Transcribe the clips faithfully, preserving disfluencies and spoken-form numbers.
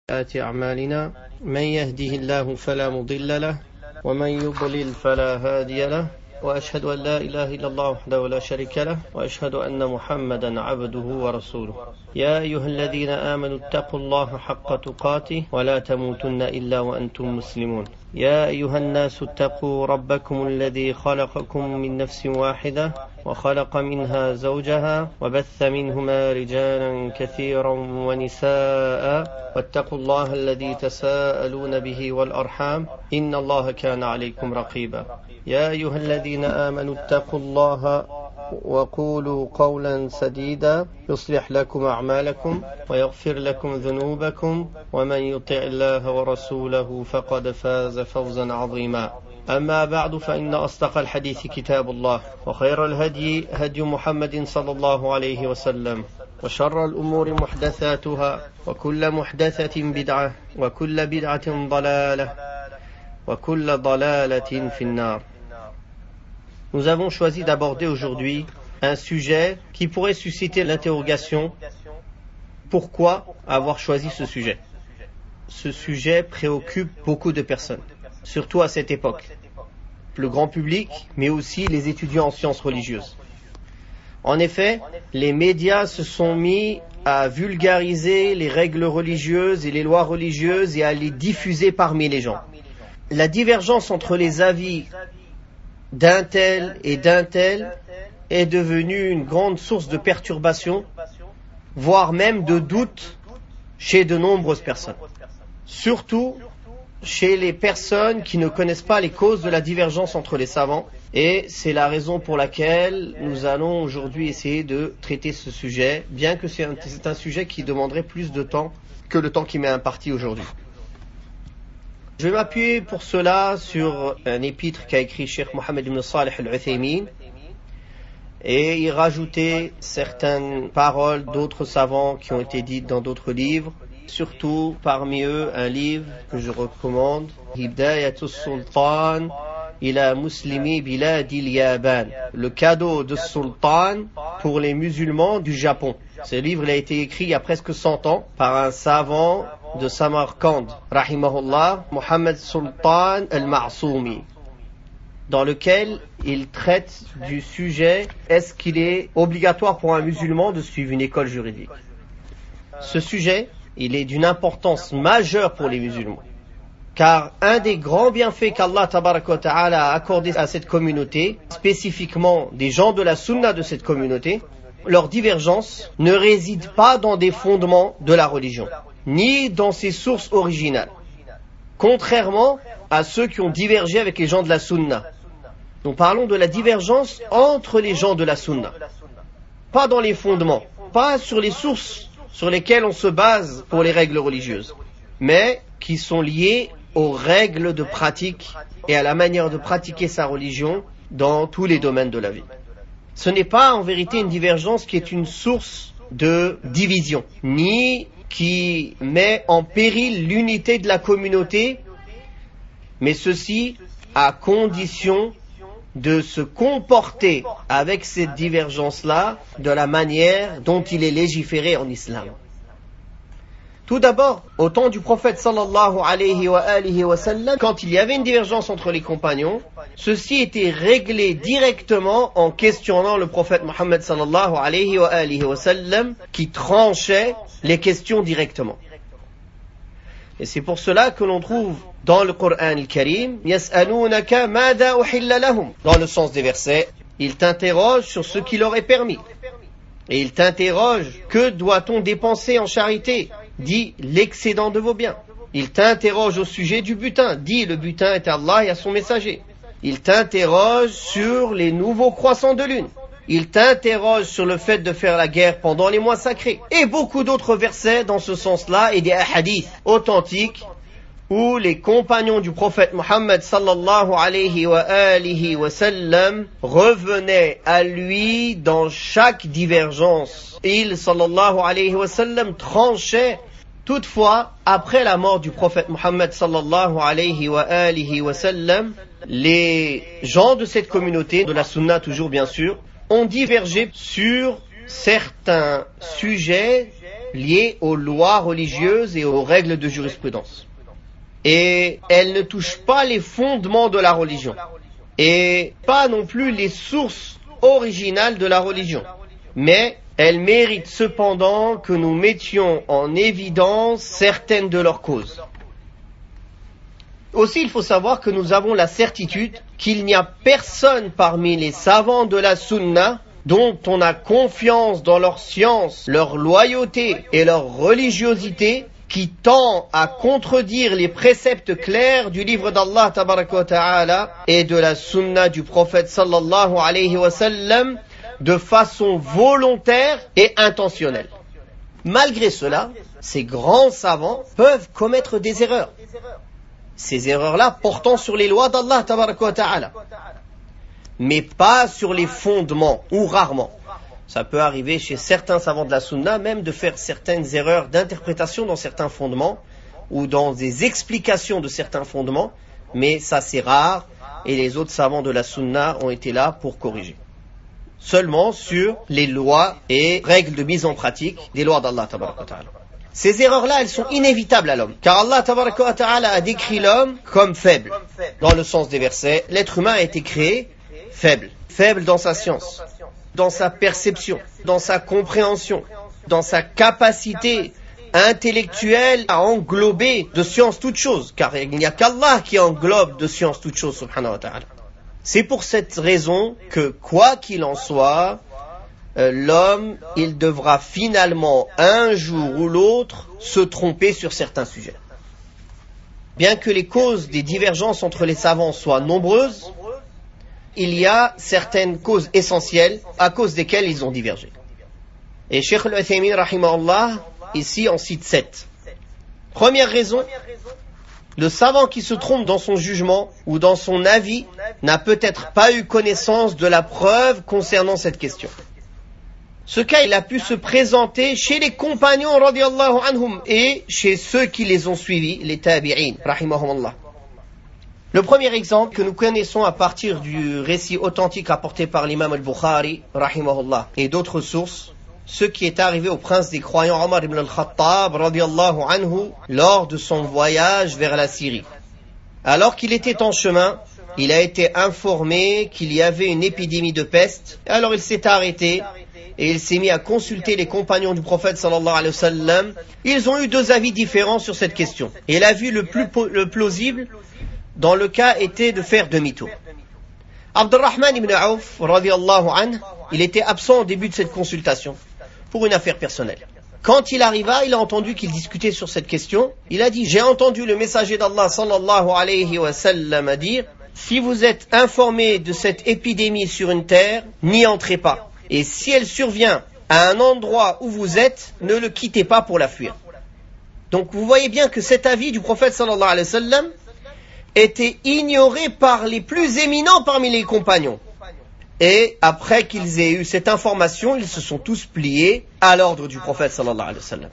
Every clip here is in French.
سيئات أعمالنا من يهده الله فلا مضل له ومن يضلل فلا هادي له وأشهد أن لا إله إلا الله وحده لا شريك له وأشهد أن محمدا عبده ورسوله يا أيها الذين آمنوا اتقوا الله حق تقاته ولا تموتن إلا وأنتم مسلمون يا أيها الناس اتقوا ربكم الذي خلقكم من نفس واحدة وخلق منها زوجها وبث منهما رجالا كثيرا ونساء واتقوا الله الذي تساءلون به والأرحام إن الله كان عليكم رقيبا يا أيها الذين آمنوا اتقوا الله وقولوا قولا سديدا يصلح لكم أعمالكم ويغفر لكم ذنوبكم ومن يطع الله ورسوله فقد فاز فوزا عظيما أما بعد فإن أصدق الحديث كتاب الله وخير الهدي هدي محمد صلى الله عليه وسلم وشر الأمور محدثاتها وكل محدثة بدعة وكل بدعة ضلالة وكل ضلالة في النار. Nous avons choisi d'aborder aujourd'hui un sujet qui pourrait susciter l'interrogation: pourquoi avoir choisi ce sujet? Ce sujet préoccupe beaucoup de personnes, surtout à cette époque, le grand public, mais aussi les étudiants en sciences religieuses. En effet, les médias se sont mis à vulgariser les règles religieuses et les lois religieuses et à les diffuser parmi les gens. La divergence entre les avis d'un tel et d'un tel est devenue une grande source de perturbation, voire même de doute chez de nombreuses personnes. Surtout chez les personnes qui ne connaissent pas les causes de la divergence entre les savants. Et c'est la raison pour laquelle nous allons aujourd'hui essayer de traiter ce sujet, bien que c'est un, c'est un sujet qui demanderait plus de temps que le temps qui m'est imparti aujourd'hui. Je vais m'appuyer pour cela sur un épître qu'a écrit Cheikh Mohammed ibn Salih al-Uthaymin et y rajouter certaines paroles d'autres savants qui ont été dites dans d'autres livres, surtout parmi eux un livre que je recommande, Hidayatus Sultan ila Muslimi Biladil Yaban, le cadeau de Sultan pour les musulmans du Japon. Ce livre il a été écrit il y a presque cent ans par un savant de Samarkand, rahimahullah, Mohammed Sultan al-Ma'soumi, dans lequel il traite du sujet: est-ce qu'il est obligatoire pour un musulman de suivre une école juridique? Ce sujet, il est d'une importance majeure pour les musulmans, car un des grands bienfaits qu'Allah tabaraka wa ta'ala a accordé à cette communauté, spécifiquement des gens de la sunna de cette communauté, leur divergence ne réside pas dans des fondements de la religion, ni dans ses sources originales, contrairement à ceux qui ont divergé avec les gens de la sunna. Nous parlons de la divergence entre les gens de la sunna, pas dans les fondements, pas sur les sources sur lesquelles on se base pour les règles religieuses, mais qui sont liées aux règles de pratique et à la manière de pratiquer sa religion dans tous les domaines de la vie. Ce n'est pas en vérité une divergence qui est une source de division, ni qui met en péril l'unité de la communauté, mais ceci à condition de se comporter avec cette divergence-là de la manière dont il est légiféré en islam. Tout d'abord, au temps du prophète sallallahu alayhi wa alihi wa sallam, quand il y avait une divergence entre les compagnons, ceci était réglé directement en questionnant le prophète Mohammed sallallahu alayhi wa alihi wa sallam, qui tranchait les questions directement. Et c'est pour cela que l'on trouve dans le Coran al-Karim, Yas'alunaka madha uhilla lahum, dans le sens des versets, il t'interroge sur ce qui leur est permis. Et il t'interroge: que doit-on dépenser en charité? Dit: l'excédent de vos biens. Il t'interroge au sujet du butin. Dit: le butin est à Allah et à son messager. Il t'interroge sur les nouveaux croissants de lune. Il t'interroge sur le fait de faire la guerre pendant les mois sacrés. Et beaucoup d'autres versets dans ce sens-là, et des hadiths authentiques où les compagnons du prophète Mohammed sallallahu alayhi wa alihi wa sallam revenaient à lui dans chaque divergence. Il sallallahu alayhi wa sallam tranchait. Toutefois, après la mort du prophète Mohammed sallallahu alayhi wa alihi wa sallam, les gens de cette communauté, de la sunna toujours bien sûr, ont divergé sur certains sujets liées aux lois religieuses et aux règles de jurisprudence. Et elle ne touche pas les fondements de la religion. Et pas non plus les sources originales de la religion. Mais elle mérite cependant que nous mettions en évidence certaines de leurs causes. Aussi, il faut savoir que nous avons la certitude qu'il n'y a personne parmi les savants de la Sunna dont on a confiance dans leur science, leur loyauté et leur religiosité qui tend à contredire les préceptes clairs du livre d'Allah tabaraka wa ta'ala et de la Sunna du prophète sallallahu alayhi wa sallam de façon volontaire et intentionnelle. Malgré cela, ces grands savants peuvent commettre des erreurs. Ces erreurs-là portant sur les lois d'Allah tabaraka wa ta'ala, mais pas sur les fondements, ou rarement. Ça peut arriver chez certains savants de la Sunna même de faire certaines erreurs d'interprétation dans certains fondements ou dans des explications de certains fondements, mais ça c'est rare et les autres savants de la Sunna ont été là pour corriger. Seulement sur les lois et règles de mise en pratique des lois d'Allah tabaraka wa ta'ala. Ces erreurs-là, elles sont inévitables à l'homme. Car Allah tabaraka wa ta'ala a décrit l'homme comme faible. Dans le sens des versets, l'être humain a été créé faible. Faible dans sa science, dans sa perception, dans sa compréhension, dans sa capacité intellectuelle à englober de science toute chose. Car il n'y a qu'Allah qui englobe de science toute chose, subhanahu wa ta'ala. C'est pour cette raison que, quoi qu'il en soit, euh, l'homme, il devra finalement, un jour ou l'autre, se tromper sur certains sujets. Bien que les causes des divergences entre les savants soient nombreuses, il y a certaines causes essentielles à cause desquelles ils ont divergé. Et Cheikh al-Uthaymin, rahimahullah, ici en cite sept. Première raison, le savant qui se trompe dans son jugement ou dans son avis n'a peut-être pas eu connaissance de la preuve concernant cette question. Ce cas, il a pu se présenter chez les compagnons radiyallahu anhum et chez ceux qui les ont suivis, les tabi'in, rahimahumullah. Le premier exemple que nous connaissons à partir du récit authentique apporté par l'imam al-Bukhari, rahimahullah, et d'autres sources, ce qui est arrivé au prince des croyants Omar ibn al-Khattab, radiyallahu anhu, lors de son voyage vers la Syrie. Alors qu'il était en chemin, il a été informé qu'il y avait une épidémie de peste, alors il s'est arrêté et il s'est mis à consulter les compagnons du prophète sallallahu alayhi wa sallam. Ils ont eu deux avis différents sur cette question. Et l'avis le plus le plausible dans le cas était de faire demi-tour. Abdurrahman ibn Auf, radiyallahu anhu, il était absent au début de cette consultation pour une affaire personnelle. Quand il arriva, il a entendu qu'ils discutaient sur cette question. Il a dit, j'ai entendu le messager d'Allah sallallahu alayhi wa sallam dire, si vous êtes informé de cette épidémie sur une terre, n'y entrez pas. Et si elle survient à un endroit où vous êtes, ne le quittez pas pour la fuir. Donc vous voyez bien que cet avis du prophète sallallahu alayhi wa sallam était ignoré par les plus éminents parmi les compagnons. Et après qu'ils aient eu cette information, ils se sont tous pliés à l'ordre du prophète sallallahu alayhi wa sallam.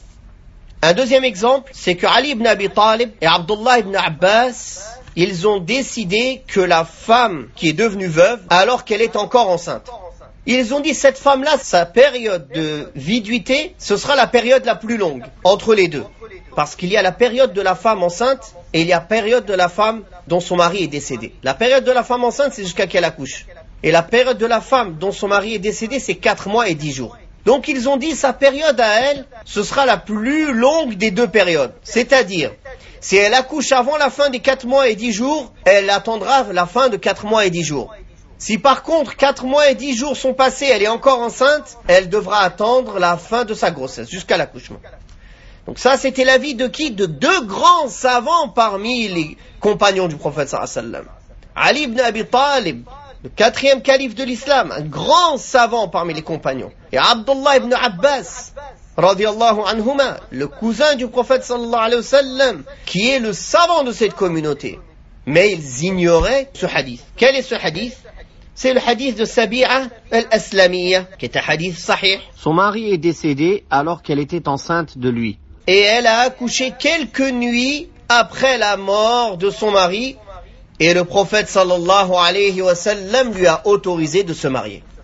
Un deuxième exemple, c'est que Ali ibn Abi Talib et Abdullah ibn Abbas, ils ont décidé que la femme qui est devenue veuve, alors qu'elle est encore enceinte, ils ont dit cette femme-là, sa période de viduité, ce sera la période la plus longue entre les deux. Parce qu'il y a la période de la femme enceinte et il y a la période de la femme dont son mari est décédé. La période de la femme enceinte, c'est jusqu'à qu'elle accouche. Et la période de la femme dont son mari est décédé, c'est quatre mois et dix jours. Donc ils ont dit sa période à elle, ce sera la plus longue des deux périodes. C'est-à-dire, si elle accouche avant la fin des quatre mois et dix jours, elle attendra la fin de quatre mois et dix jours. Si par contre quatre mois et dix jours sont passés, elle est encore enceinte, elle devra attendre la fin de sa grossesse, jusqu'à l'accouchement. Donc ça, c'était l'avis de qui? De deux grands savants parmi les compagnons du prophète sallallahu alayhi wa sallam. Ali ibn Abi Talib, le quatrième calife de l'islam, un grand savant parmi les compagnons. Et Abdullah ibn Abbas, radiyallahu anhuma, le cousin du prophète sallallahu alayhi wa sallam, qui est le savant de cette communauté. Mais ils ignoraient ce hadith. Quel est ce hadith? C'est le hadith de Sabi'a al-Aslamiyya, qui est un hadith sahih. Son mari est décédé alors qu'elle était enceinte de lui. Et elle a accouché quelques nuits après la mort de son mari. Et le prophète sallallahu alayhi wa sallam lui a autorisé de se marier.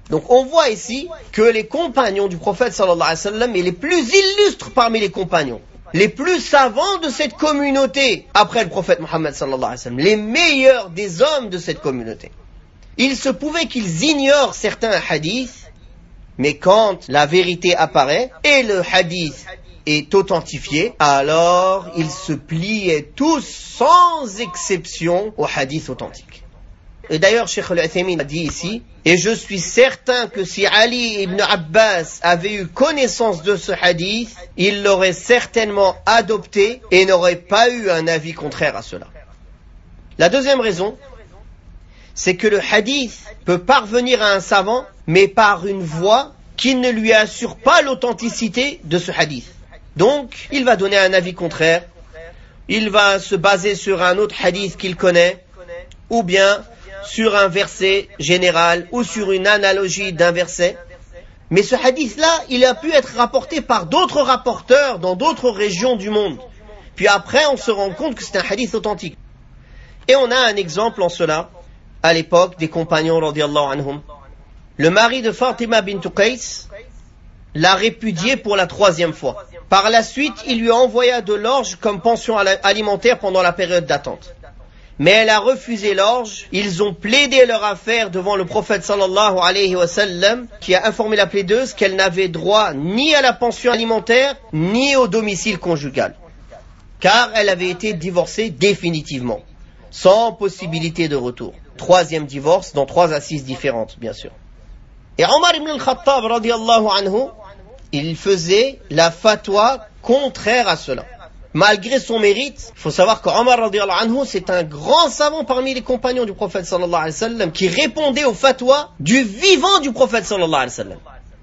Donc on voit ici que les compagnons du prophète sallallahu alayhi wa sallam et les plus illustres parmi les compagnons, les plus savants de cette communauté après le prophète Mohammed sallallahu alayhi wa sallam, les meilleurs des hommes de cette communauté, il se pouvait qu'ils ignorent certains hadiths, mais quand la vérité apparaît et le hadith est authentifié, alors ils se pliaient tous sans exception au hadith authentique. Et d'ailleurs, Cheikh Al-Uthaymin a dit ici, et je suis certain que si Ali ibn Abbas avait eu connaissance de ce hadith, il l'aurait certainement adopté et n'aurait pas eu un avis contraire à cela. La deuxième raison, c'est que le hadith peut parvenir à un savant, mais par une voie qui ne lui assure pas l'authenticité de ce hadith. Donc, il va donner un avis contraire, il va se baser sur un autre hadith qu'il connaît, ou bien sur un verset général, ou sur une analogie d'un verset. Mais ce hadith-là, il a pu être rapporté par d'autres rapporteurs dans d'autres régions du monde. Puis après, on se rend compte que c'est un hadith authentique. Et on a un exemple en cela, à l'époque des compagnons radiyallahu anhum. Le mari de Fatima bint Qais l'a répudié pour la troisième fois. Par la suite, il lui envoya de l'orge comme pension alimentaire pendant la période d'attente. Mais elle a refusé l'orge. Ils ont plaidé leur affaire devant le prophète sallallahu alayhi wa sallam, qui a informé la plaideuse qu'elle n'avait droit ni à la pension alimentaire, ni au domicile conjugal. Car elle avait été divorcée définitivement, sans possibilité de retour. Troisième divorce dans trois assises différentes, bien sûr. Et Omar ibn al-Khattab, radiyallahu anhu, il faisait la fatwa contraire à cela. Malgré son mérite, il faut savoir qu'Omar radiyallahu anhu, c'est un grand savant parmi les compagnons du prophète sallallahu alayhi wa sallam, qui répondait aux fatwas du vivant du prophète sallallahu alayhi wa sallam.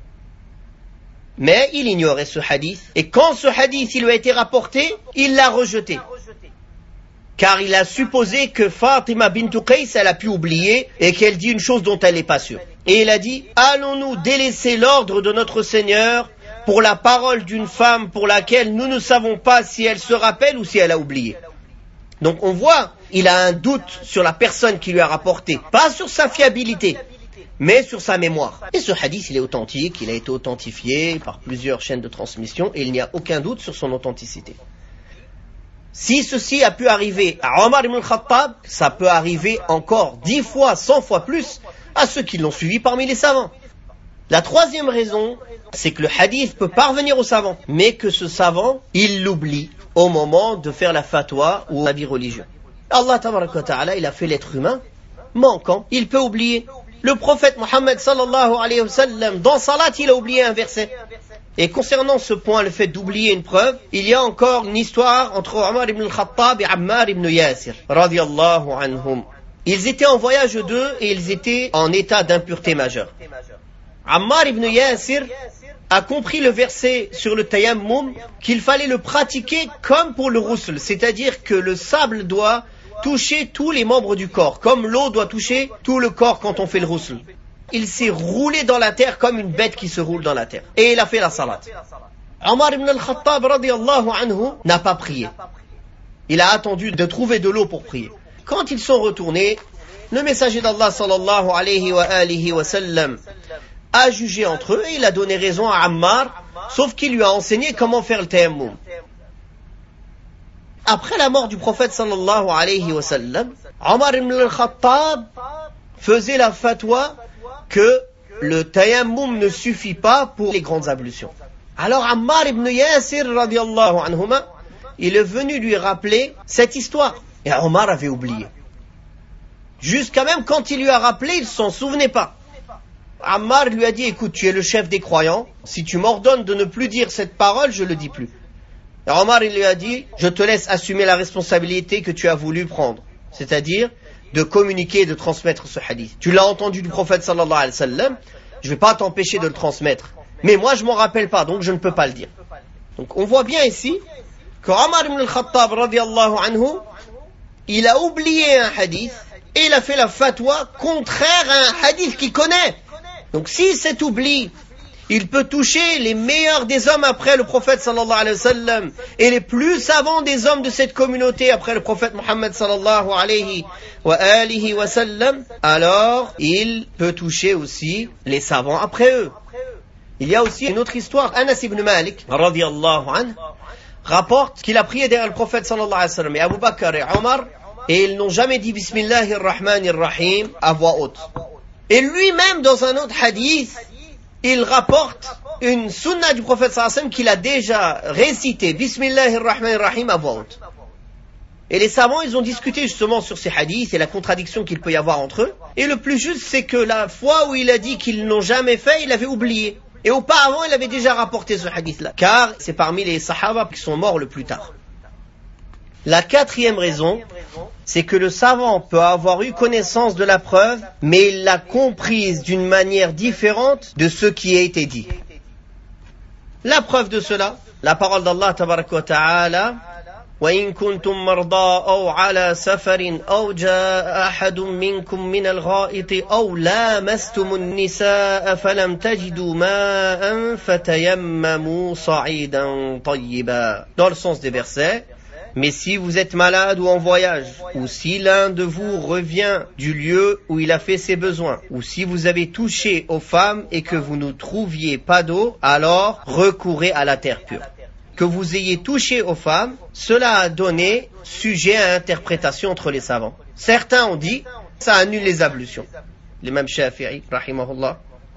Mais il ignorait ce hadith, et quand ce hadith il lui a été rapporté, il l'a rejeté. Car il a supposé que Fatima bint Qais, elle a pu oublier et qu'elle dit une chose dont elle n'est pas sûre. Et il a dit, allons-nous délaisser l'ordre de notre Seigneur pour la parole d'une femme pour laquelle nous ne savons pas si elle se rappelle ou si elle a oublié. Donc on voit, il a un doute sur la personne qui lui a rapporté, pas sur sa fiabilité, mais sur sa mémoire. Et ce hadith, il est authentique, il a été authentifié par plusieurs chaînes de transmission et il n'y a aucun doute sur son authenticité. Si ceci a pu arriver à Omar ibn al-Khattab, ça peut arriver encore dix fois, cent fois plus à ceux qui l'ont suivi parmi les savants. La troisième raison, c'est que le hadith peut parvenir au savant, mais que ce savant, il l'oublie au moment de faire la fatwa ou l'avis religieux. Allah tabaraka wa ta'ala, il a fait l'être humain manquant, il peut oublier. Le prophète Mohammed sallallahu alayhi wa sallam, dans Salat, il a oublié un verset. Et concernant ce point, le fait d'oublier une preuve, il y a encore une histoire entre Omar ibn al-Khattab et Ammar ibn Yasir, radiyallahu anhum. Ils étaient en voyage d'eux et ils étaient en état d'impureté majeure. Ammar ibn Yasir a compris le verset sur le tayammum qu'il fallait le pratiquer comme pour le ghusl, c'est-à-dire que le sable doit toucher tous les membres du corps, comme l'eau doit toucher tout le corps quand on fait le ghusl. Il s'est roulé dans la terre comme une bête qui se roule dans la terre. Et il a fait la salat. Omar ibn al-Khattab radiyallahu anhu n'a pas prié. Il a attendu de trouver de l'eau pour prier. Quand ils sont retournés, le messager d'Allah sallallahu alayhi wa alihi wa sallam a jugé entre eux et il a donné raison à Ammar, sauf qu'il lui a enseigné comment faire le tayammum. Après la mort du prophète sallallahu alayhi wa sallam, Omar ibn al-Khattab faisait la fatwa que le tayammum ne suffit pas pour les grandes ablutions. Alors Ammar ibn Yasir radiyallahu anhuma, il est venu lui rappeler cette histoire. Et Omar avait oublié. Jusqu'à même quand il lui a rappelé, il ne s'en souvenait pas. Ammar lui a dit, écoute, tu es le chef des croyants, si tu m'ordonnes de ne plus dire cette parole, je ne le dis plus. Et Omar il lui a dit, je te laisse assumer la responsabilité que tu as voulu prendre, c'est-à-dire de communiquer et de transmettre ce hadith. Tu l'as entendu du prophète sallallahu alayhi wa sallam, je ne vais pas t'empêcher de le transmettre. Mais moi je m'en rappelle pas, donc je ne peux pas le dire. Donc on voit bien ici que Omar ibn al-Khattab radiyallahu anhu, il a oublié un hadith et il a fait la fatwa contraire à un hadith qu'il connaît. Donc si cet oubli il peut toucher les meilleurs des hommes après le prophète sallallahu alayhi wa sallam et les plus savants des hommes de cette communauté après le prophète Muhammad sallallahu alayhi wa alihi wa sallam, alors il peut toucher aussi les savants après eux. Il y a aussi une autre histoire. Anas ibn Malik radiyallahu anhu rapporte qu'il a prié derrière le prophète sallallahu alayhi wa sallam et Abu Bakr et Omar, et ils n'ont jamais dit Bismillahir Rahmanir Rahim à voix haute. Et lui-même, dans un autre hadith, il rapporte une sunna du prophète sallallahu alayhi wa sallam qu'il a déjà récité Bismillahir Rahmanir Rahim à voix haute. Et les savants, ils ont discuté justement sur ces hadiths et la contradiction qu'il peut y avoir entre eux. Et le plus juste, c'est que la fois où il a dit qu'ils n'ont jamais fait, il avait oublié. Et auparavant, il avait déjà rapporté ce hadith-là, car c'est parmi les sahaba qui sont morts le plus tard. La quatrième raison, c'est que le savant peut avoir eu connaissance de la preuve, mais il l'a comprise d'une manière différente de ce qui a été dit. La preuve de cela, la parole d'Allah tabaraka wa ta'ala, وَإِن كُنتُم مَّرْضَىٰ أَوْ عَلَىٰ سَفَرٍ أَوْ جَاءَ أَحَدٌ مِّنكُم مِّنَ الْغَائِطِ أَوْ لَامَسْتُمُ النِّسَاءَ فَلَمْ تَجِدُوا مَاءً فَتَيَمَّمُوا صَعِيدًا طَيِّبًا. Dans le sens des versets, mais si vous êtes malade ou en voyage, ou si l'un de vous revient du lieu où il a fait ses besoins, ou si vous avez touché aux femmes et que vous ne trouviez pas d'eau, alors recourez à la terre pure. Que vous ayez touché aux femmes, cela a donné sujet à interprétation entre les savants. Certains ont dit, ça annule les ablutions. L'imam Shafi'i, rahimahullah.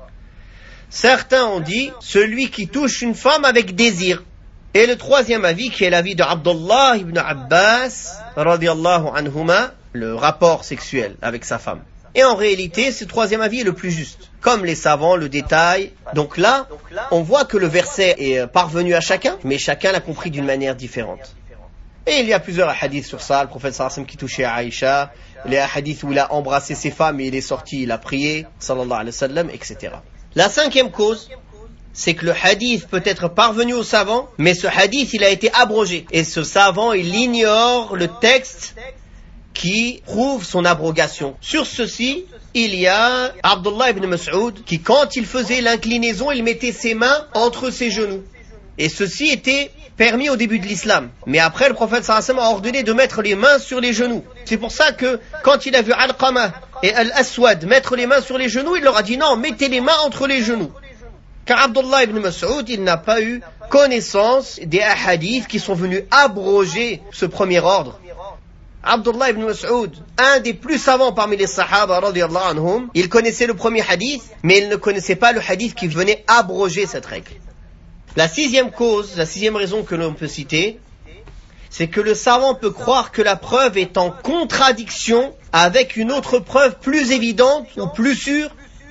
Certains ont dit, celui qui touche une femme avec désir. Et le troisième avis, qui est l'avis de Abdullah ibn Abbas, radiyallahu anhuma, le rapport sexuel avec sa femme. Et en réalité, ce troisième avis est le plus juste. Comme les savants le détaillent. Donc là, on voit que le verset est parvenu à chacun, mais chacun l'a compris d'une manière différente. Et il y a plusieurs hadiths sur ça. Le prophète sallallahu alayhi wa sallam qui touchait à Aïcha, les hadiths où il a embrassé ses femmes et il est sorti, il a prié, sallallahu alayhi wa sallam, et cetera. La cinquième cause, c'est que le hadith peut être parvenu au savant, mais ce hadith, il a été abrogé. Et ce savant, il ignore le texte qui prouve son abrogation. Sur ceci, il y a Abdullah ibn Mas'ud qui, quand il faisait l'inclinaison, il mettait ses mains entre ses genoux. Et ceci était permis au début de l'islam. Mais après, le prophète sallallahu alayhi wa sallam a ordonné de mettre les mains sur les genoux. C'est pour ça que, quand il a vu Alqama et Al-Aswad mettre les mains sur les genoux, il leur a dit non, mettez les mains entre les genoux. Car Abdullah ibn Mas'ud, il n'a pas eu connaissance des hadiths qui sont venus abroger ce premier ordre. Abdullah ibn Mas'ud, un des plus savants parmi les sahaba, radiyallahu anhum, il connaissait le premier hadith, mais il ne connaissait pas le hadith qui venait abroger cette règle. La sixième cause, la sixième raison que l'on peut citer, c'est que le savant peut croire que la preuve est en contradiction avec une autre preuve plus évidente ou plus sûre,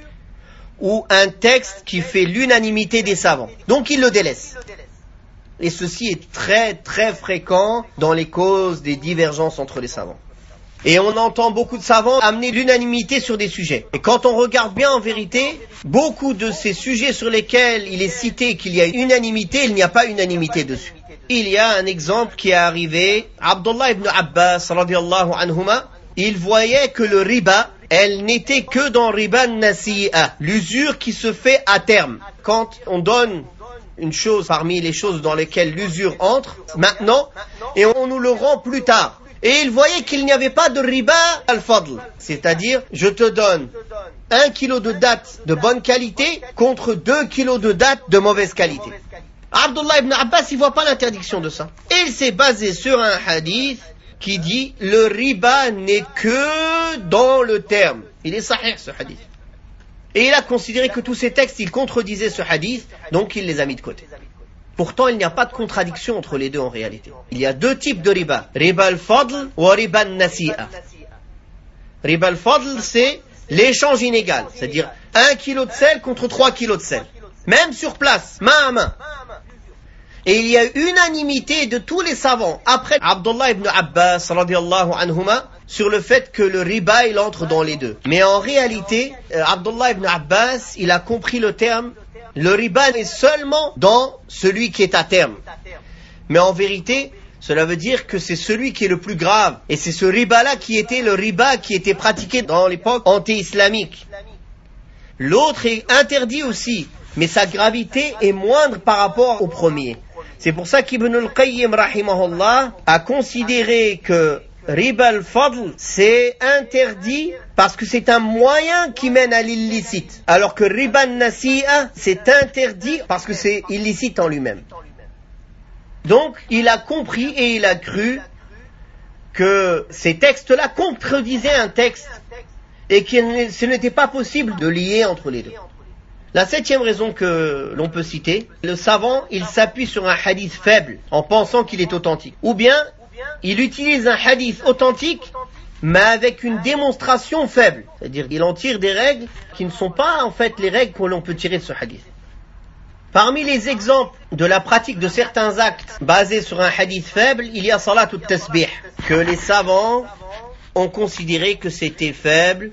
ou un texte qui fait l'unanimité des savants. Donc il le délaisse. Et ceci est très très fréquent dans les causes des divergences entre les savants. Et on entend beaucoup de savants amener l'unanimité sur des sujets. Et quand on regarde bien en vérité, beaucoup de ces sujets sur lesquels il est cité qu'il y a unanimité, il n'y a pas unanimité dessus. Il y a un exemple qui est arrivé. Abdullah ibn Abbas, radiyallahu anhuma, il voyait que le riba, elle n'était que dans riba nasi'a, l'usure qui se fait à terme. Quand on donne une chose parmi les choses dans lesquelles l'usure entre, maintenant, et on nous le rend plus tard. Et il voyait qu'il n'y avait pas de riba al-fadl, c'est-à-dire, je te donne un kilo de dattes de bonne qualité contre deux kilos de dattes de mauvaise qualité. Abdullah ibn Abbas, il voit pas l'interdiction de ça. Et il s'est basé sur un hadith qui dit, le riba n'est que dans le terme. Il est sahih ce hadith. Et il a considéré que tous ces textes, ils contredisaient ce hadith, donc il les a mis de côté. Pourtant, il n'y a pas de contradiction entre les deux en réalité. Il y a deux types de riba. Riba al-fadl ou riba al-nasi'a. Riba al-fadl, c'est l'échange inégal. C'est-à-dire un kilo de sel contre trois kilos de sel. Même sur place, main à main. Et il y a unanimité de tous les savants, après Abdullah ibn Abbas, radiyallahu anhuma, sur le fait que le riba, il entre dans les deux. Mais en réalité, Abdullah ibn Abbas, il a compris le terme, le riba est seulement dans celui qui est à terme. Mais en vérité, cela veut dire que c'est celui qui est le plus grave. Et c'est ce riba-là qui était le riba qui était pratiqué dans l'époque anti-islamique. L'autre est interdit aussi mais sa gravité est moindre par rapport au premier. C'est pour ça qu'Ibn al-Qayyim rahimahullah a considéré que riba al-fadl c'est interdit parce que c'est un moyen qui mène à l'illicite, alors que riba al-nasi'a c'est interdit parce que c'est illicite en lui-même. Donc il a compris et il a cru que ces textes-là contredisaient un texte et que ce n'était pas possible de lier entre les deux. La septième raison que l'on peut citer, le savant, il s'appuie sur un hadith faible en pensant qu'il est authentique. Ou bien, il utilise un hadith authentique, mais avec une démonstration faible. C'est-à-dire qu'il en tire des règles qui ne sont pas en fait les règles que l'on peut tirer de ce hadith. Parmi les exemples de la pratique de certains actes basés sur un hadith faible, il y a salat ou tasbih, que les savants ont considéré que c'était faible,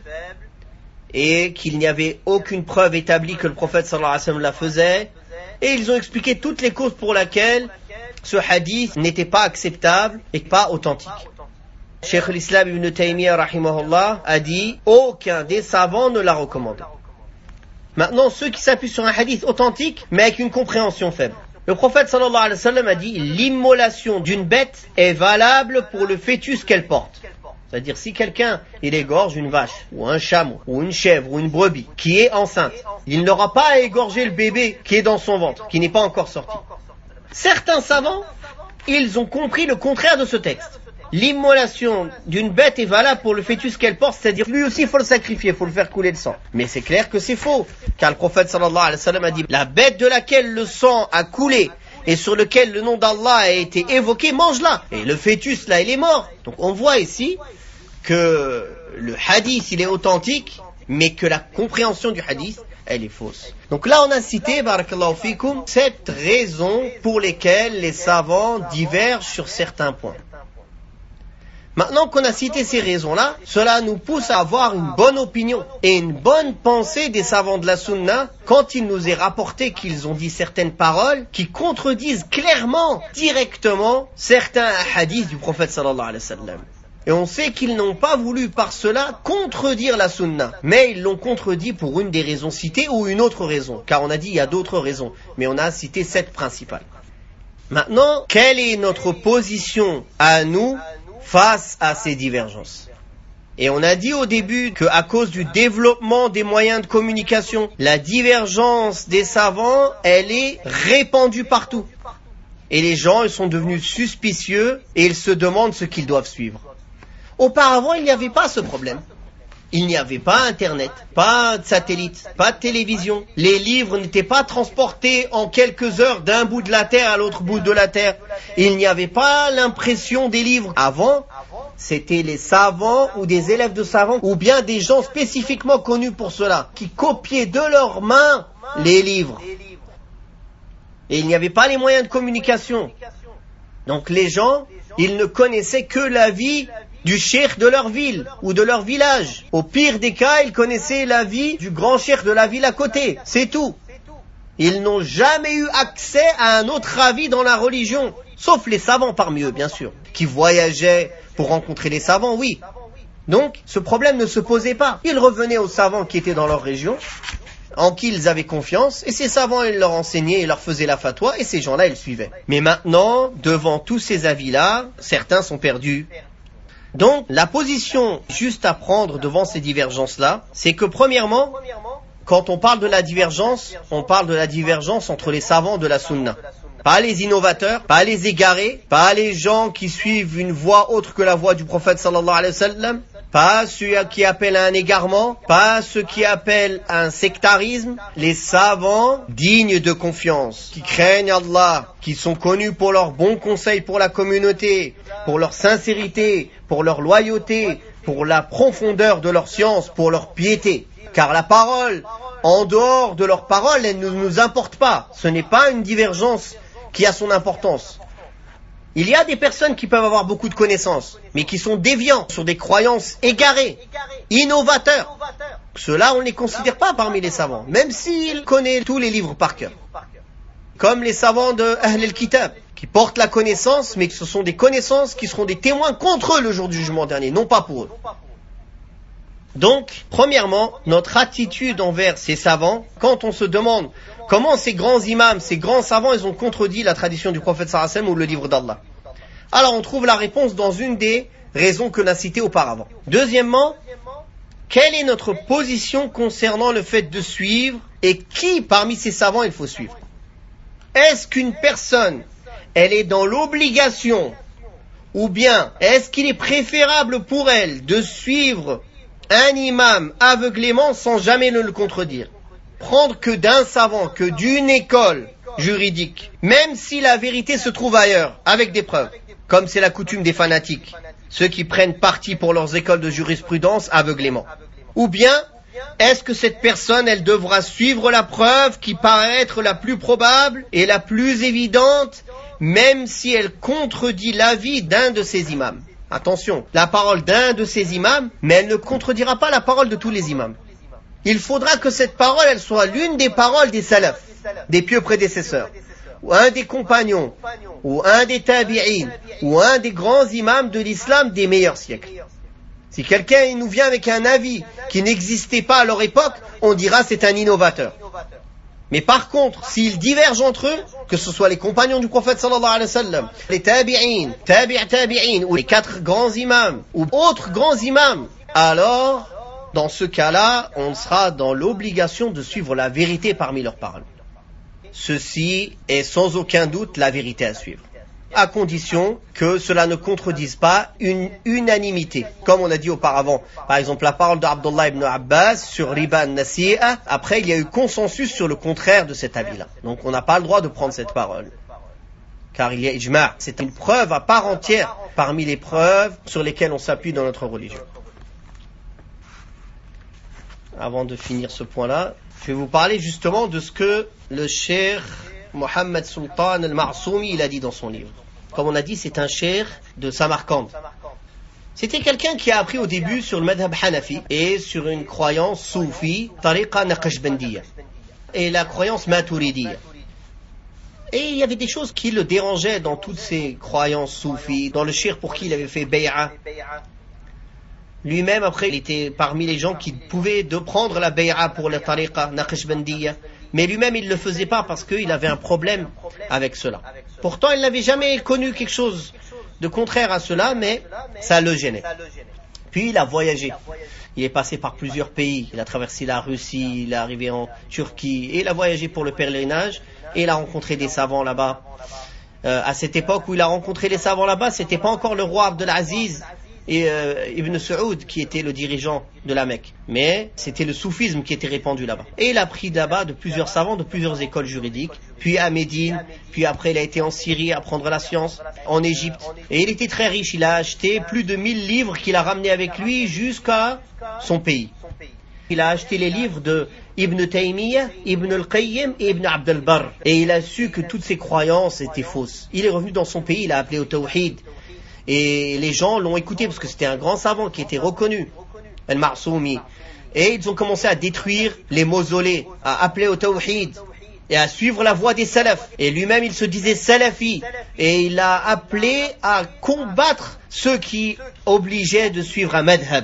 et qu'il n'y avait aucune preuve établie que le prophète sallallahu alayhi wa sallam la faisait, et ils ont expliqué toutes les causes pour lesquelles ce hadith n'était pas acceptable et pas authentique. Cheikh l'Islam Ibn Taymiyyah rahimahullah a dit aucun des savants ne l'a recommandé. Maintenant, ceux qui s'appuient sur un hadith authentique mais avec une compréhension faible. Le prophète sallallahu alayhi wa sallam a dit l'immolation d'une bête est valable pour le fœtus qu'elle porte. C'est-à-dire si quelqu'un il égorge une vache ou un chameau ou une chèvre ou une brebis qui est enceinte, il n'aura pas à égorger le bébé qui est dans son ventre, qui n'est pas encore sorti. Certains savants, ils ont compris le contraire de ce texte. L'immolation d'une bête est valable pour le fœtus qu'elle porte, c'est-à-dire lui aussi il faut le sacrifier, il faut le faire couler le sang. Mais c'est clair que c'est faux, car le prophète sallallahu alayhi wa sallam a dit la bête de laquelle le sang a coulé et sur lequel le nom d'Allah a été évoqué, mange-la. Et le fœtus là il est mort. Donc on voit ici que le hadith il est authentique, mais que la compréhension du hadith elle est fausse. Donc là on a cité, barakallahu fikum, sept raisons pour lesquelles les savants divergent sur certains points. Maintenant qu'on a cité ces raisons-là, cela nous pousse à avoir une bonne opinion et une bonne pensée des savants de la sunna quand il nous est rapporté qu'ils ont dit certaines paroles qui contredisent clairement, directement, certains hadiths du prophète sallallahu alayhi wa sallam. Et on sait qu'ils n'ont pas voulu par cela contredire la sunna, mais ils l'ont contredit pour une des raisons citées ou une autre raison, car on a dit il y a d'autres raisons, mais on a cité sept principales. Maintenant, quelle est notre position à nous face à ces divergences? Et on a dit au début qu'à cause du développement des moyens de communication, la divergence des savants, elle est répandue partout. Et les gens, ils sont devenus suspicieux et ils se demandent ce qu'ils doivent suivre. Auparavant, il n'y avait pas ce problème. Il n'y avait pas Internet, pas de satellite, pas de télévision. Les livres n'étaient pas transportés en quelques heures d'un bout de la terre à l'autre bout de la terre. Il n'y avait pas l'impression des livres. Avant, c'était les savants ou des élèves de savants, ou bien des gens spécifiquement connus pour cela, qui copiaient de leurs mains les livres. Et il n'y avait pas les moyens de communication. Donc les gens, ils ne connaissaient que la vie du cheikh de leur ville ou de leur village. Au pire des cas, ils connaissaient la vie du grand cheikh de la ville à côté. C'est tout. Ils n'ont jamais eu accès à un autre avis dans la religion, sauf les savants parmi eux, bien sûr, qui voyageaient pour rencontrer les savants, oui. Donc, ce problème ne se posait pas. Ils revenaient aux savants qui étaient dans leur région, en qui ils avaient confiance, et ces savants, ils leur enseignaient, ils leur faisaient la fatwa, et ces gens-là, ils suivaient. Mais maintenant, devant tous ces avis-là, certains sont perdus. Donc, la position juste à prendre devant ces divergences-là, c'est que premièrement, quand on parle de la divergence, on parle de la divergence entre les savants de la sunna. Pas les innovateurs, pas les égarés, pas les gens qui suivent une voie autre que la voie du prophète sallallahu alayhi wa sallam, pas ceux qui appellent à un égarement, pas ceux qui appellent à un sectarisme. Les savants dignes de confiance, qui craignent Allah, qui sont connus pour leurs bons conseils pour la communauté, pour leur sincérité, pour leur loyauté, pour la profondeur de leur science, pour leur piété. Car la parole, en dehors de leur parole, elle ne nous importe pas. Ce n'est pas une divergence qui a son importance. Il y a des personnes qui peuvent avoir beaucoup de connaissances, mais qui sont déviants sur des croyances égarées, innovateurs. Ceux-là, on ne les considère pas parmi les savants, même s'ils connaissent tous les livres par cœur. Comme les savants de Ahl al-Kitab, qui portent la connaissance, mais que ce sont des connaissances qui seront des témoins contre eux le jour du jugement dernier, non pas pour eux. Donc, premièrement, notre attitude envers ces savants, quand on se demande comment ces grands imams, ces grands savants, ils ont contredit la tradition du prophète sallallahu alayhi wa sallam ou le livre d'Allah. Alors on trouve la réponse dans une des raisons que l'on a citées auparavant. Deuxièmement, quelle est notre position concernant le fait de suivre et qui parmi ces savants il faut suivre? Est-ce qu'une personne, elle est dans l'obligation ou bien est-ce qu'il est préférable pour elle de suivre un imam aveuglément sans jamais le contredire? Prendre que d'un savant, que d'une école juridique, même si la vérité se trouve ailleurs, avec des preuves, comme c'est la coutume des fanatiques, ceux qui prennent parti pour leurs écoles de jurisprudence aveuglément. Ou bien, est-ce que cette personne, elle devra suivre la preuve qui paraît être la plus probable et la plus évidente, même si elle contredit l'avis d'un de ces imams? Attention, la parole d'un de ces imams, mais elle ne contredira pas la parole de tous les imams. Il faudra que cette parole, elle soit l'une des paroles des salafs, des pieux prédécesseurs, ou un des compagnons, ou un des tabi'in, ou un des grands imams de l'islam des meilleurs siècles. Si quelqu'un nous vient avec un avis qui n'existait pas à leur époque, on dira c'est un innovateur. Mais par contre, s'ils divergent entre eux, que ce soit les compagnons du prophète sallallahu alayhi wa sallam, les tabi'in, tabi' tabi'in, ou les quatre grands imams, ou autres grands imams, alors, dans ce cas-là, on sera dans l'obligation de suivre la vérité parmi leurs paroles. Ceci est sans aucun doute la vérité à suivre, à condition que cela ne contredise pas une unanimité. Comme on a dit auparavant, par exemple la parole d'Abdullah ibn Abbas sur riba nasi'a, après il y a eu consensus sur le contraire de cet avis-là. Donc on n'a pas le droit de prendre cette parole, car il y a ijma', c'est une preuve à part entière parmi les preuves sur lesquelles on s'appuie dans notre religion. Avant de finir ce point-là, je vais vous parler justement de ce que le cheikh Mohammed Sultan al-Ma'soumi il a dit dans son livre. Comme on a dit, c'est un cheikh de Samarkand. C'était quelqu'un qui a appris au début sur le madhab Hanafi et sur une croyance soufi, tariqa naqshbandiyya, et la croyance maturidiyya. Et il y avait des choses qui le dérangeaient dans toutes ces croyances soufis, dans le cheikh pour qui il avait fait bay'a. Lui-même, après, il était parmi les gens qui pouvaient de prendre la bay'a pour la tariqa naqshbandiyya. Mais lui-même, il ne le faisait pas parce qu'il avait un problème avec cela. Pourtant, il n'avait jamais connu quelque chose de contraire à cela, mais ça le gênait. Puis, il a voyagé. Il est passé par plusieurs pays. Il a traversé la Russie, il est arrivé en Turquie, et il a voyagé pour le pèlerinage, et il a rencontré des savants là-bas. Euh, à cette époque où il a rencontré les savants là-bas, c'était pas encore le roi Abdelaziz et euh, Ibn Saoud qui était le dirigeant de la Mecque, mais c'était le soufisme qui était répandu là-bas. Et il a pris là-bas de plusieurs savants, de plusieurs écoles juridiques, puis à Médine, puis après il a été en Syrie à apprendre la science, en Égypte. Et il était très riche, il a acheté plus de mille livres qu'il a ramenés avec lui jusqu'à son pays. Il a acheté les livres de Ibn Taymiyyah, Ibn al-Qayyim et Ibn Abd al-Barr. Et il a su que toutes ces croyances étaient fausses. Il est revenu dans son pays, il a appelé au Tawhid. Et les gens l'ont écouté parce que c'était un grand savant qui était reconnu, Al-Ma'soumi. Et ils ont commencé à détruire les mausolées, à appeler au Tawhid et à suivre la voie des salafs. Et lui-même il se disait salafi. Et il a appelé à combattre ceux qui obligeaient de suivre un madhab.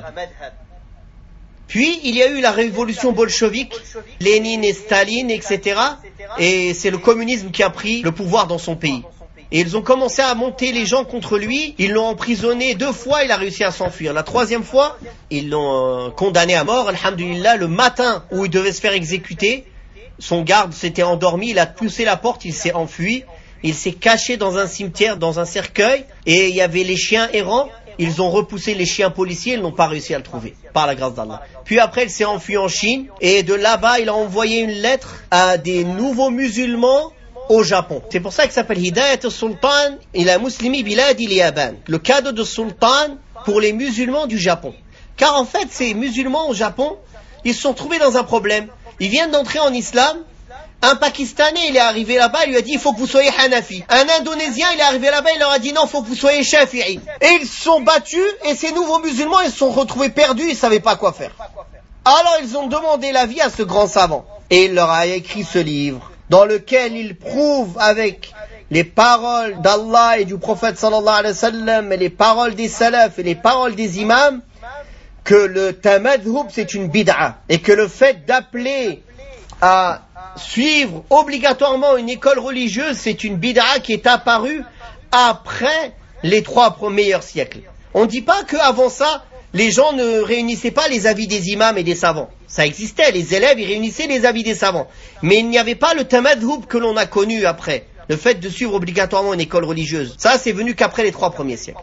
Puis il y a eu la révolution bolchevique, Lénine et Staline, et cetera. Et c'est le communisme qui a pris le pouvoir dans son pays. Et ils ont commencé à monter les gens contre lui. Ils l'ont emprisonné deux fois, il a réussi à s'enfuir. La troisième fois, ils l'ont euh, condamné à mort. Alhamdulillah, le matin où il devait se faire exécuter, son garde s'était endormi, il a poussé la porte, il s'est enfui. Il s'est caché dans un cimetière, dans un cercueil. Et il y avait les chiens errants. Ils ont repoussé les chiens policiers, ils n'ont pas réussi à le trouver, par la grâce d'Allah. Puis après, il s'est enfui en Chine. Et de là-bas, il a envoyé une lettre à des nouveaux musulmans au Japon. C'est pour ça qu'il s'appelle Hidayat al-Sultan ila muslimi bilad al-Yaban. Le cadeau de Sultan pour les musulmans du Japon. Car en fait, ces musulmans au Japon, ils se sont trouvés dans un problème. Ils viennent d'entrer en islam. Un Pakistanais, il est arrivé là-bas, il lui a dit, il faut que vous soyez Hanafi. Un Indonésien, il est arrivé là-bas, il leur a dit, non, il faut que vous soyez Shafi'i. Et ils se sont battus, et ces nouveaux musulmans, ils se sont retrouvés perdus, ils ne savaient pas quoi faire. Alors ils ont demandé l'avis à ce grand savant. Et il leur a écrit ce livre, dans lequel il prouve avec les paroles d'Allah et du prophète sallallahu alayhi wa sallam, et les paroles des salafs et les paroles des imams, que le tamadhub c'est une bid'a et que le fait d'appeler à suivre obligatoirement une école religieuse c'est une bid'a qui est apparue après les trois meilleurs siècles. On ne dit pas qu'avant ça, les gens ne réunissaient pas les avis des imams et des savants. Ça existait, les élèves, ils réunissaient les avis des savants. Mais il n'y avait pas le tamadhub que l'on a connu après. Le fait de suivre obligatoirement une école religieuse. Ça, c'est venu qu'après les trois premiers siècles.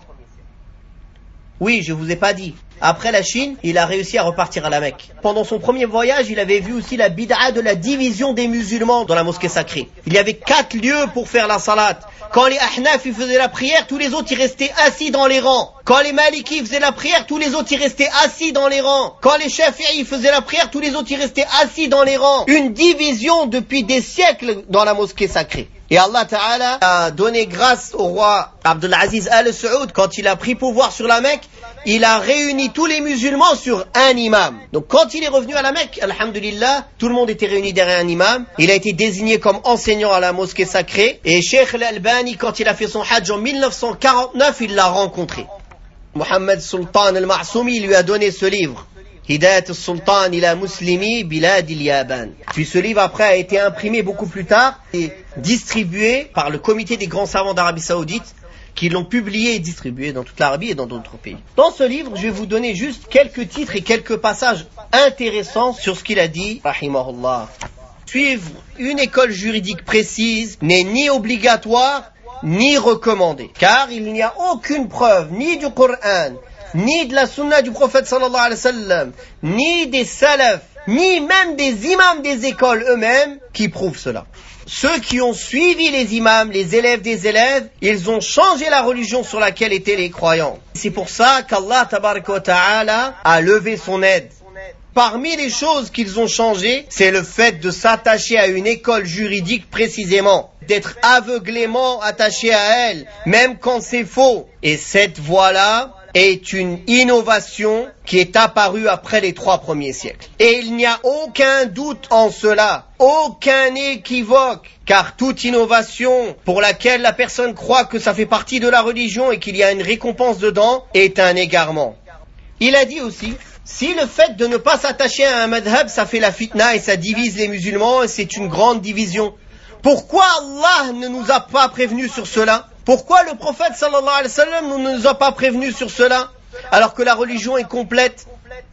Oui, je vous ai pas dit. Après la Chine, il a réussi à repartir à la Mecque. Pendant son premier voyage, il avait vu aussi la bid'a de la division des musulmans dans la mosquée sacrée. Il y avait quatre lieux pour faire la salat. Quand les Ahnaf ils faisaient la prière, tous les autres ils restaient assis dans les rangs. Quand les Maliki faisaient la prière, tous les autres ils restaient assis dans les rangs. Quand les Shafi'i faisaient la prière, tous les autres ils restaient assis dans les rangs. Une division depuis des siècles dans la mosquée sacrée. Et Allah Ta'ala a donné grâce au roi Abdelaziz Al-Saoud quand il a pris pouvoir sur la Mecque. Il a réuni tous les musulmans sur un imam. Donc quand il est revenu à la Mecque, alhamdulillah, tout le monde était réuni derrière un imam. Il a été désigné comme enseignant à la mosquée sacrée. Et Cheikh Al-Albani, quand il a fait son hajj en mille neuf cent quarante-neuf, il l'a rencontré. Mohammed Sultan Al-Ma'soumi lui a donné ce livre. Hidayat al-Sultan ila muslimi bilad il-Yaban. Puis ce livre après a été imprimé beaucoup plus tard et distribué par le comité des grands savants d'Arabie Saoudite qui l'ont publié et distribué dans toute l'Arabie et dans d'autres pays. Dans ce livre, je vais vous donner juste quelques titres et quelques passages intéressants sur ce qu'il a dit, rahimahullah. Suivre une école juridique précise n'est ni obligatoire ni recommandé, car il n'y a aucune preuve ni du Coran, ni de la sunna du prophète sallallahu alayhi wa sallam, ni des salafs, ni même des imams des écoles eux-mêmes qui prouvent cela. Ceux qui ont suivi les imams, les élèves des élèves, ils ont changé la religion sur laquelle étaient les croyants. C'est pour ça qu'Allah tabaraka wa ta'ala a levé son aide. Parmi les choses qu'ils ont changées, c'est le fait de s'attacher à une école juridique précisément, d'être aveuglément attaché à elle, même quand c'est faux. Et cette voie-là est une innovation qui est apparue après les trois premiers siècles. Et il n'y a aucun doute en cela, aucun équivoque, car toute innovation pour laquelle la personne croit que ça fait partie de la religion et qu'il y a une récompense dedans est un égarement. Il a dit aussi, si le fait de ne pas s'attacher à un madhab, ça fait la fitna et ça divise les musulmans et c'est une grande division, pourquoi Allah ne nous a pas prévenus sur cela ? Pourquoi le prophète sallallahu alayhi wa sallam ne nous a pas prévenus sur cela, alors que la religion est complète?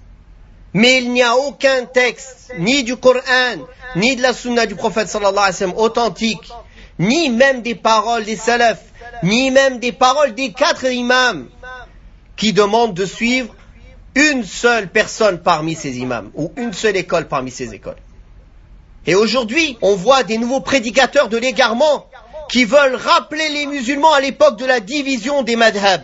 Mais il n'y a aucun texte, ni du Coran, ni de la sunna du prophète sallallahu alayhi wa sallam authentique, ni même des paroles des salafs, ni même des paroles des quatre imams, qui demandent de suivre une seule personne parmi ces imams, ou une seule école parmi ces écoles. Et aujourd'hui, on voit des nouveaux prédicateurs de l'égarement, qui veulent rappeler les musulmans à l'époque de la division des madhab.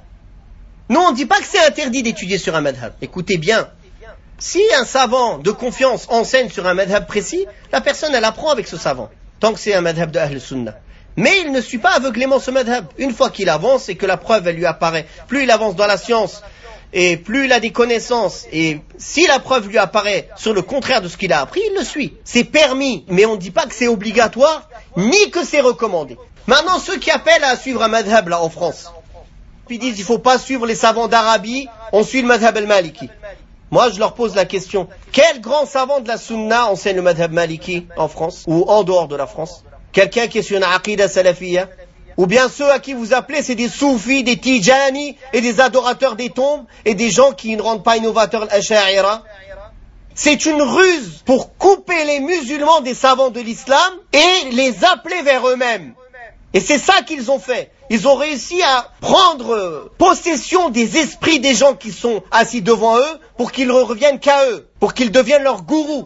Nous, on ne dit pas que c'est interdit d'étudier sur un madhab. Écoutez bien, si un savant de confiance enseigne sur un madhab précis, la personne, elle apprend avec ce savant, tant que c'est un madhab de Ahl Sunnah. Mais il ne suit pas aveuglément ce madhab. Une fois qu'il avance et que la preuve, elle lui apparaît, plus il avance dans la science, et plus il a des connaissances, et si la preuve lui apparaît sur le contraire de ce qu'il a appris, il le suit. C'est permis, mais on ne dit pas que c'est obligatoire, ni que c'est recommandé. Maintenant, ceux qui appellent à suivre un madhab là en France, ils disent qu'il ne faut pas suivre les savants d'Arabie, on suit le madhab al-Maliki. Moi, je leur pose la question, quel grand savant de la sunna enseigne le madhab maliki en France, ou en dehors de la France? Quelqu'un qui est sur une aqida salafiyya? Ou bien ceux à qui vous appelez, c'est des soufis, des tijani, et des adorateurs des tombes, et des gens qui ne rendent pas innovateurs l'asha'ira. C'est une ruse pour couper les musulmans des savants de l'islam et les appeler vers eux-mêmes. Et c'est ça qu'ils ont fait. Ils ont réussi à prendre possession des esprits des gens qui sont assis devant eux pour qu'ils ne reviennent qu'à eux, pour qu'ils deviennent leurs gourous.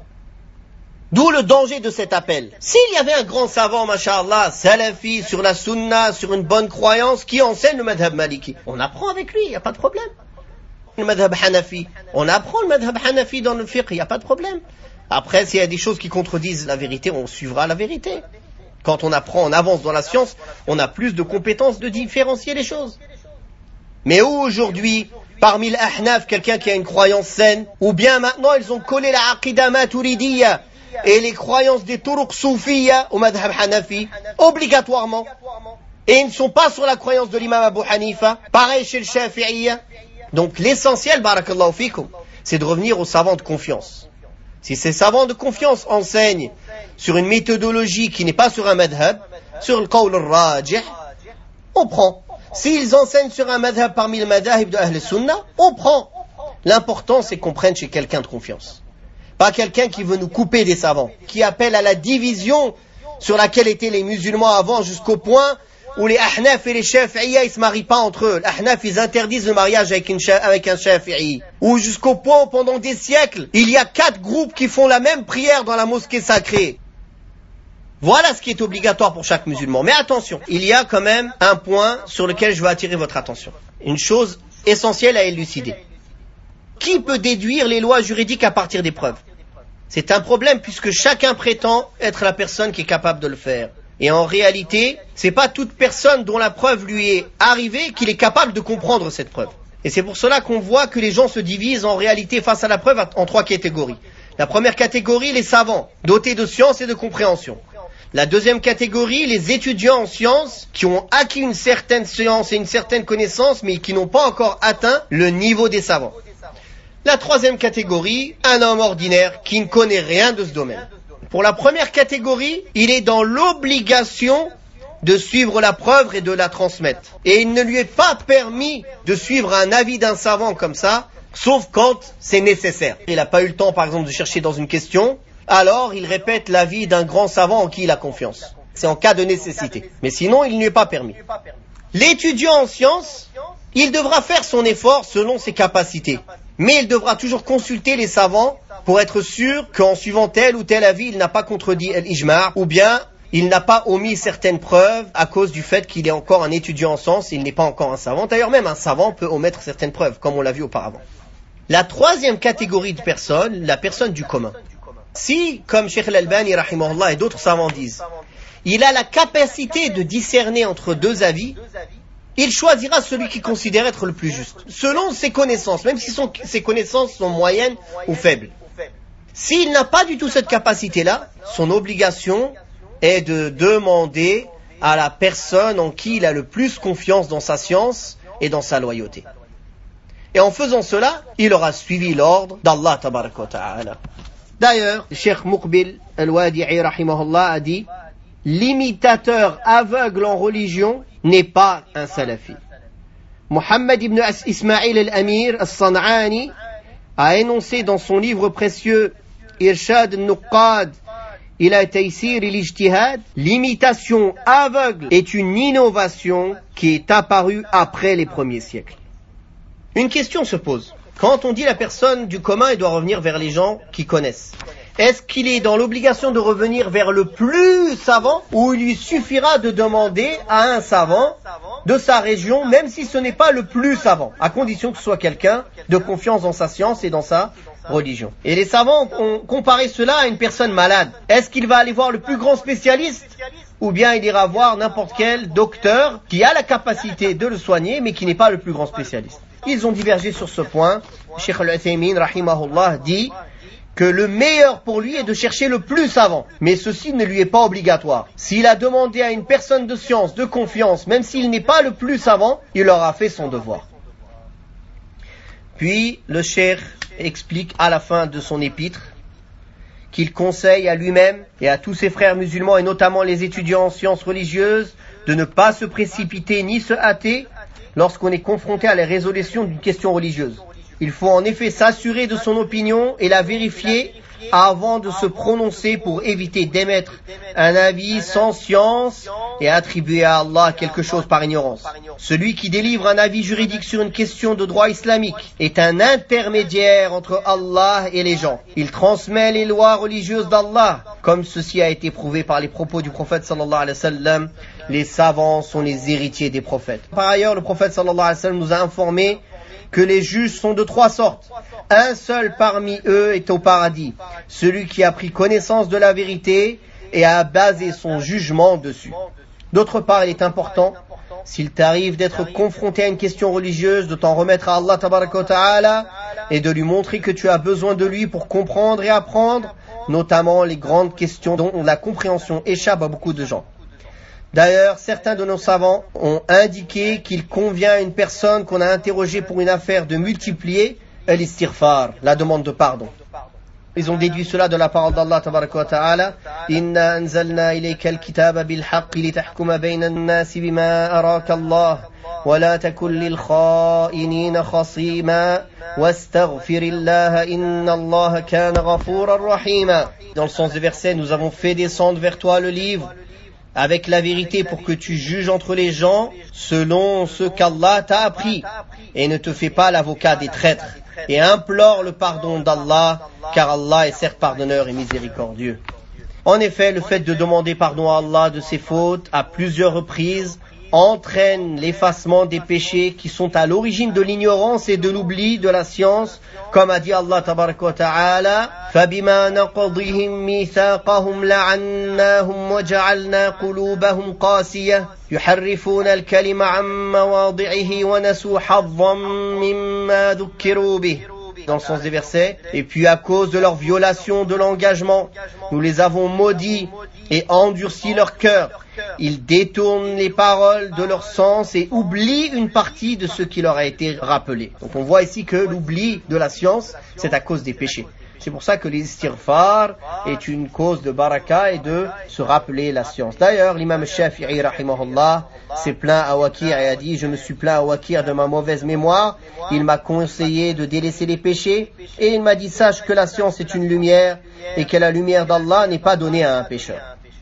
D'où le danger de cet appel. S'il y avait un grand savant, masha'Allah, salafi, sur la sunna, sur une bonne croyance, qui enseigne le madhab maliki, on apprend avec lui, il n'y a pas de problème. Le madhab hanafi, on apprend le madhab hanafi dans le fiqh, il n'y a pas de problème. Après, s'il y a des choses qui contredisent la vérité, on suivra la vérité. Quand on apprend, on avance dans la science, on a plus de compétences de différencier les choses. Mais où aujourd'hui, parmi les ahnaf, quelqu'un qui a une croyance saine, ou bien maintenant ils ont collé la aqida maturidiyya, et les croyances des turuq soufiyya au madhab hanafi, obligatoirement. Et ils ne sont pas sur la croyance de l'imam Abu Hanifa. Pareil chez le shafi'iyya. Donc l'essentiel, barakallahu fikum, c'est de revenir aux savants de confiance. Si ces savants de confiance enseignent sur une méthodologie qui n'est pas sur un madhab, sur le qawl al-rajih, on prend. S'ils enseignent sur un madhab parmi les madhab de Ahl Sunnah, on prend. L'important, c'est qu'on prenne chez quelqu'un de confiance. Pas quelqu'un qui veut nous couper des savants, qui appelle à la division sur laquelle étaient les musulmans avant, jusqu'au point où les Ahnaf et les Shafi'iyya, ils se marient pas entre eux. Les Ahnaf, ils interdisent le mariage avec, une, avec un Shafi'i. Ou jusqu'au point où pendant des siècles, il y a quatre groupes qui font la même prière dans la mosquée sacrée. Voilà ce qui est obligatoire pour chaque musulman. Mais attention, il y a quand même un point sur lequel je veux attirer votre attention. Une chose essentielle à élucider. Qui peut déduire les lois juridiques à partir des preuves? C'est un problème puisque chacun prétend être la personne qui est capable de le faire. Et en réalité, c'est pas toute personne dont la preuve lui est arrivée qu'il est capable de comprendre cette preuve. Et c'est pour cela qu'on voit que les gens se divisent en réalité face à la preuve en trois catégories. La première catégorie, les savants, dotés de science et de compréhension. La deuxième catégorie, les étudiants en sciences qui ont acquis une certaine science et une certaine connaissance, mais qui n'ont pas encore atteint le niveau des savants. La troisième catégorie, un homme ordinaire qui ne connaît rien de ce domaine. Pour la première catégorie, il est dans l'obligation de suivre la preuve et de la transmettre. Et il ne lui est pas permis de suivre un avis d'un savant comme ça, sauf quand c'est nécessaire. Il n'a pas eu le temps, par exemple, de chercher dans une question, alors il répète l'avis d'un grand savant en qui il a confiance. C'est en cas de nécessité. Mais sinon, il ne lui est pas permis. L'étudiant en sciences, il devra faire son effort selon ses capacités. Mais il devra toujours consulter les savants pour être sûr qu'en suivant tel ou tel avis, il n'a pas contredit l'ijma' ou bien il n'a pas omis certaines preuves à cause du fait qu'il est encore un étudiant en sciences et il n'est pas encore un savant. D'ailleurs, même un savant peut omettre certaines preuves, comme on l'a vu auparavant. La troisième catégorie de personnes, la personne du commun. Si, comme Cheikh Al-Albani rahimahullah et d'autres savants disent, il a la capacité de discerner entre deux avis, il choisira celui qu'il considère être le plus juste, selon ses connaissances, même si son, ses connaissances sont moyennes ou faibles. S'il n'a pas du tout cette capacité-là, son obligation est de demander à la personne en qui il a le plus confiance dans sa science et dans sa loyauté. Et en faisant cela, il aura suivi l'ordre d'Allah tabaraka wa ta'ala. D'ailleurs, le Cheikh Muqbil al-Wadi'i rahimahullah a dit, l'imitateur aveugle en religion n'est pas un salafi. Muhammad ibn Ismail al-Amir al-San'ani a énoncé dans son livre précieux Irshad al-Nuqqad ila Taysir al-Ijtihad, l'imitation aveugle est une innovation qui est apparue après les premiers siècles. Une question se pose. Quand on dit la personne du commun, elle doit revenir vers les gens qui connaissent. Est-ce qu'il est dans l'obligation de revenir vers le plus savant ou il lui suffira de demander à un savant de sa région, même si ce n'est pas le plus savant, à condition que ce soit quelqu'un de confiance dans sa science et dans sa religion. Et les savants ont comparé cela à une personne malade. Est-ce qu'il va aller voir le plus grand spécialiste ou bien il ira voir n'importe quel docteur qui a la capacité de le soigner mais qui n'est pas le plus grand spécialiste? Ils ont divergé sur ce point. Cheikh Al-Uthaymin rahimahullah dit que le meilleur pour lui est de chercher le plus savant. Mais ceci ne lui est pas obligatoire. S'il a demandé à une personne de science, de confiance, même s'il n'est pas le plus savant, il aura fait son devoir. Puis le cheikh explique à la fin de son épître qu'il conseille à lui-même et à tous ses frères musulmans, et notamment les étudiants en sciences religieuses, de ne pas se précipiter ni se hâter lorsqu'on est confronté à la résolution d'une question religieuse. Il faut en effet s'assurer de son opinion et la vérifier avant de se prononcer pour éviter d'émettre un avis sans science et attribuer à Allah quelque chose par ignorance. Celui qui délivre un avis juridique sur une question de droit islamique est un intermédiaire entre Allah et les gens. Il transmet les lois religieuses d'Allah, comme ceci a été prouvé par les propos du prophète sallallahu alayhi wa sallam. Les savants sont les héritiers des prophètes. Par ailleurs, le prophète sallallahu alayhi wa sallam nous a informé que les juges sont de trois sortes. Un seul parmi eux est au paradis, celui qui a pris connaissance de la vérité et a basé son jugement dessus. D'autre part, il est important, s'il t'arrive d'être confronté à une question religieuse, de t'en remettre à Allah tabaraka wa ta'ala et de lui montrer que tu as besoin de lui pour comprendre et apprendre, notamment les grandes questions dont la compréhension échappe à beaucoup de gens. D'ailleurs, certains de nos savants ont indiqué qu'il convient à une personne qu'on a interrogée pour une affaire de multiplier l'istighfar, la demande de pardon. Ils ont déduit cela de la parole d'Allah tabaraka wa ta'ala. Inna anzalna ilayka al-kitaba bil haqqi li tahkuma bayna an-nasi bima araka Allah wa la takun lil kha'inina khasima wastaghfirillaha inna Allah kana ghafuran rahima. Dans le sens du verset, nous avons fait descendre vers toi le livre avec la vérité pour que tu juges entre les gens selon ce qu'Allah t'a appris et ne te fais pas l'avocat des traîtres et implore le pardon d'Allah car Allah est certes pardonneur et miséricordieux. En effet, le fait de demander pardon à Allah de ses fautes à plusieurs reprises entraîne l'effacement des péchés qui sont à l'origine de l'ignorance et de l'oubli de la science, comme a dit Allah tabaraka wa ta'ala فَبِمَا نَقْضِهِمْ مِيثَاقَهُمْ لَعَنَّاهُمْ وَجَعَلْنَا قُلُوبَهُمْ قَاسِيَةً يُحَرِّفُونَ الْكَلِمَ عَن مَّوَاضِعِهِ وَنَسُوا حَظًّا مِّمَّا ذُكِّرُوا بِهِ. Dans le sens des versets, et puis à cause de leur violation de l'engagement, nous les avons maudits et endurci leur cœur. Ils détournent les paroles de leur sens et oublient une partie de ce qui leur a été rappelé. Donc on voit ici que l'oubli de la science, c'est à cause des péchés. C'est pour ça que l'istighfar est une cause de baraka et de se rappeler la science. D'ailleurs, l'imam Shafi'i rahimahullah s'est plaint à Waqi' et a dit « Je me suis plaint à Waqi' de ma mauvaise mémoire. Il m'a conseillé de délaisser les péchés et il m'a dit « Sache que la science est une lumière et que la lumière d'Allah n'est pas donnée à un pécheur. »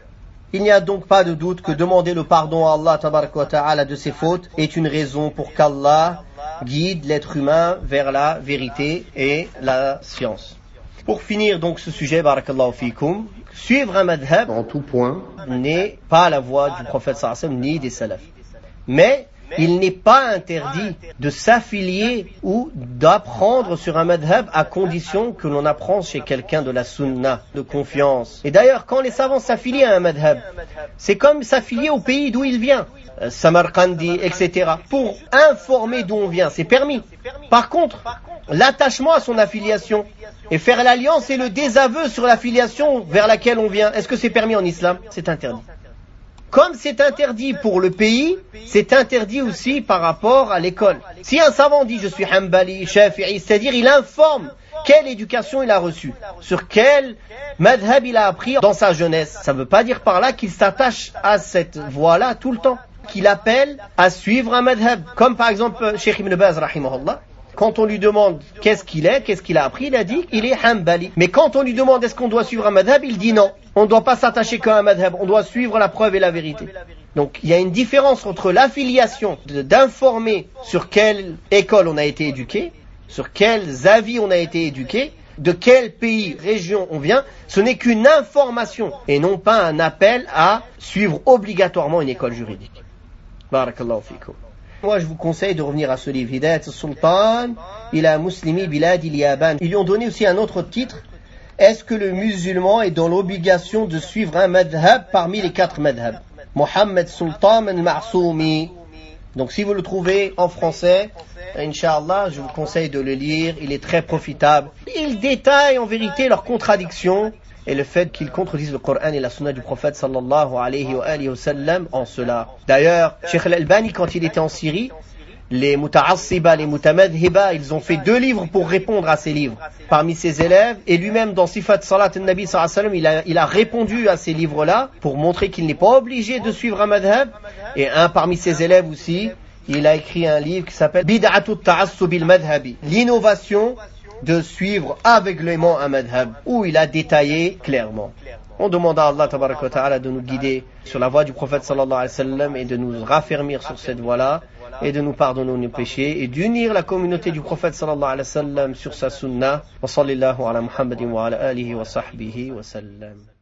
Il n'y a donc pas de doute que demander le pardon à Allah tabaraka wa ta'ala de ses fautes est une raison pour qu'Allah guide l'être humain vers la vérité et la science. Pour finir donc ce sujet, barakallahu fikum, suivre un madhab en tout point n'est pas la voie du prophète sallallahu alayhi wa sallam ni des salafs. Mais il n'est pas interdit de s'affilier ou d'apprendre sur un madhab à condition que l'on apprend chez quelqu'un de la sunna, de confiance. Et d'ailleurs, quand les savants s'affilient à un madhab, c'est comme s'affilier au pays d'où il vient, euh, Samarkandi, et cetera. Pour informer d'où on vient, c'est permis. Par contre, l'attachement à son affiliation et faire l'alliance et le désaveu sur l'affiliation vers laquelle on vient, est-ce que c'est permis en islam? C'est interdit. Comme c'est interdit pour le pays, c'est interdit aussi par rapport à l'école. Si un savant dit je suis Hanbali, Shafi'i, c'est-à-dire il informe quelle éducation il a reçue, sur quel madhab il a appris dans sa jeunesse. Ça ne veut pas dire par là qu'il s'attache à cette voie-là tout le temps, qu'il appelle à suivre un madhab. Comme par exemple Cheikh Ibn Baz rahimahullah. Quand on lui demande qu'est-ce qu'il est, qu'est-ce qu'il a appris, il a dit qu'il est Hanbali. Mais quand on lui demande est-ce qu'on doit suivre un madhab, il dit non. On ne doit pas s'attacher qu'à un madhab, on doit suivre la preuve et la vérité. Donc il y a une différence entre l'affiliation d'informer sur quelle école on a été éduqué, sur quels avis on a été éduqué, de quel pays, région on vient. Ce n'est qu'une information et non pas un appel à suivre obligatoirement une école juridique. Barakallahu fikum. Moi, je vous conseille de revenir à ce livre, Hidayat al-Sultan, ila Muslimi Bilad il-Yaban. Ils lui ont donné aussi un autre titre. Est-ce que le musulman est dans l'obligation de suivre un madhab parmi les quatre madhabs? Mohammed Sultan al-Ma'soumi. Donc, si vous le trouvez en français, Inch'Allah, je vous conseille de le lire. Il est très profitable. Il détaille en vérité leurs contradictions et le fait qu'ils contredisent le Coran et la Sunna du prophète sallallahu alayhi wa alayhi wa sallam en cela. D'ailleurs, Cheikh Al-Albani, quand il était en Syrie, les muta'assiba, les mutamadhiba, ils ont fait deux livres pour répondre à ces livres parmi ses élèves, et lui-même dans Sifat Salat al-Nabi sallallahu alayhi wa sallam, il a, il a répondu à ces livres-là pour montrer qu'il n'est pas obligé de suivre un madhab. Et un parmi ses élèves aussi, il a écrit un livre qui s'appelle Bid'atu ta'assubil madhabi, l'innovation de suivre aveuglément un madhab, où il a détaillé clairement. On demande à Allah tabaraka wa ta'ala de nous guider sur la voie du prophète sallallahu alayhi wa sallam et de nous raffermir sur cette voie-là et de nous pardonner nos péchés et d'unir la communauté du prophète sallallahu alayhi wa sallam sur sa sunnah. Wa sallallahu ala Muhammadin wa ala alihi wa sahbihi wa sallam.